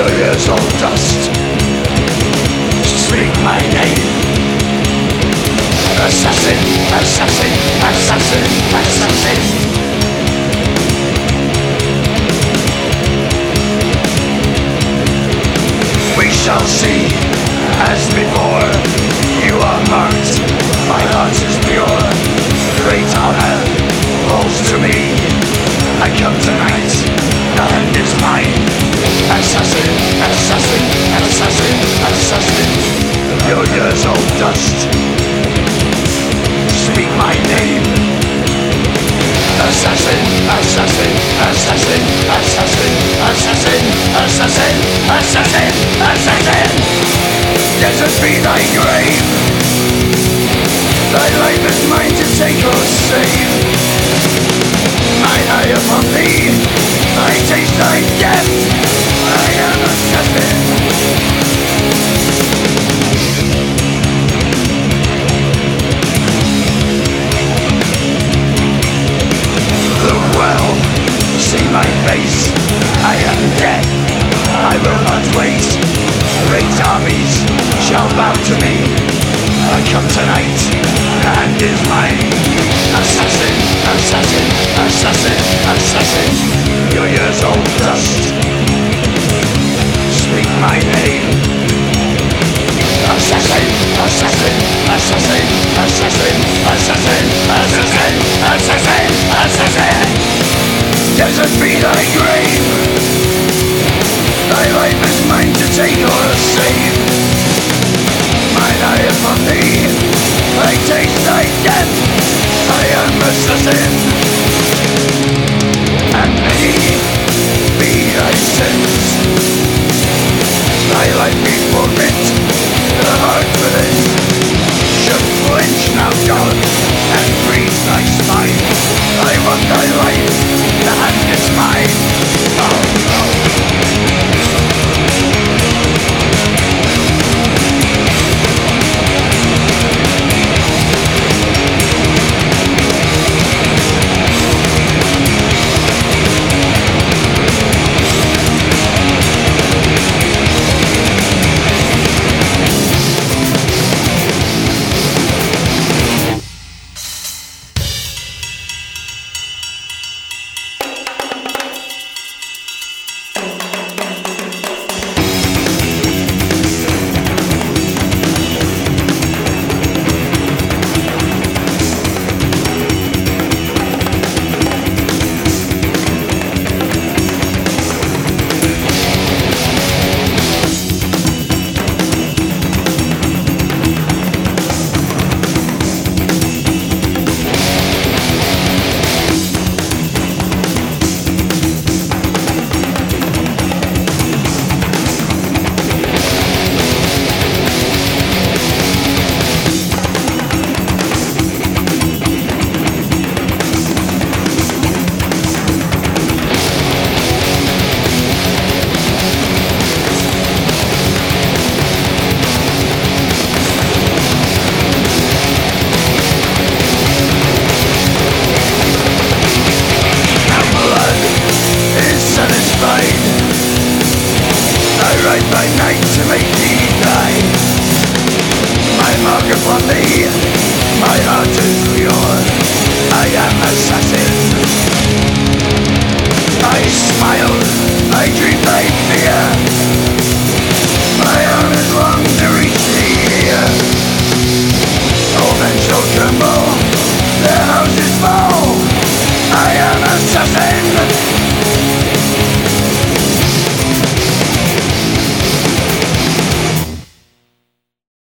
Your ears all dust. Speak my name. Assassin, assassin, assassin, assassin. We shall see, as before. You are marked, my heart is pure. Great honor falls to me. I come tonight, the hand is mine. Assassin, assassin, assassin, assassin. Your ears all dust. Speak my name. Assassin, assassin, assassin, assassin, assassin, assassin, assassin, assassin. Desert be thy grave. Thy life is mine to take or save. Mine eye upon thee, I taste thy death. I am assassin. Look well, see my face. I am dead, I will not wait. Great armies shall bow to me. I come tonight, the hand is mine. Assassin, assassin, assassin, assassin. Your ears all dust. Speak my name. Assassin, assassin, assassin, assassin, assassin, assassin, assassin, assassin. Desert be thy grave. Thy life is mine to take or save. Mine eye upon thee, I taste thy death. I am assassin.